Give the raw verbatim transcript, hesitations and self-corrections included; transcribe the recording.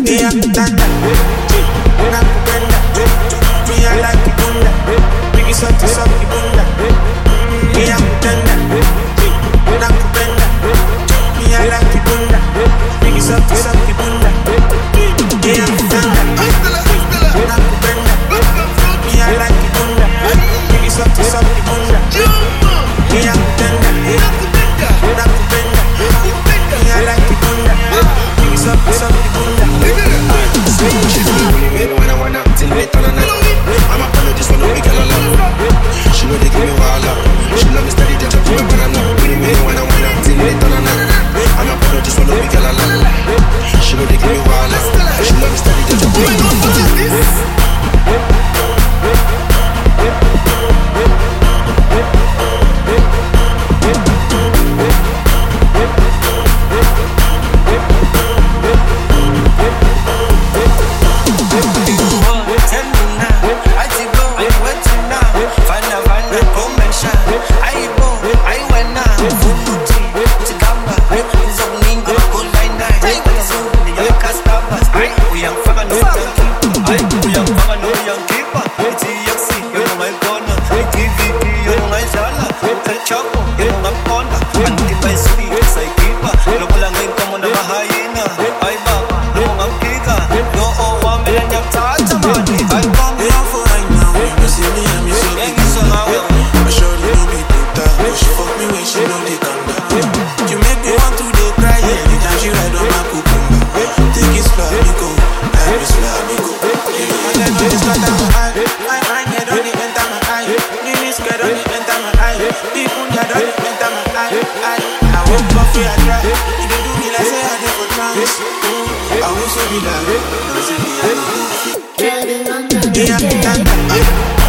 Me a tanda, una kupenda. Me a like kibunda, bigi soti soti kibunda. Me a tanda, una kupenda. Me a like kibunda, bigi soti soti kibunda. Me a tanda, una kupenda. Me a like kibunda, bigi soti soti kibunda. Me a tanda, una kupenda. Me a like kibunda, bigi soti soti kibunda. She feel really mean when I wanna till late on the night. I'm a fan of this one, no we can allow. She know they give me wahala. She love me steady, they jump to my banana. Really mean when I wanna till late on the night. I'm a fan of this one, no we can allow. She know they give me wahala. She love me steady, they jump to my banana. What is this? Yeah,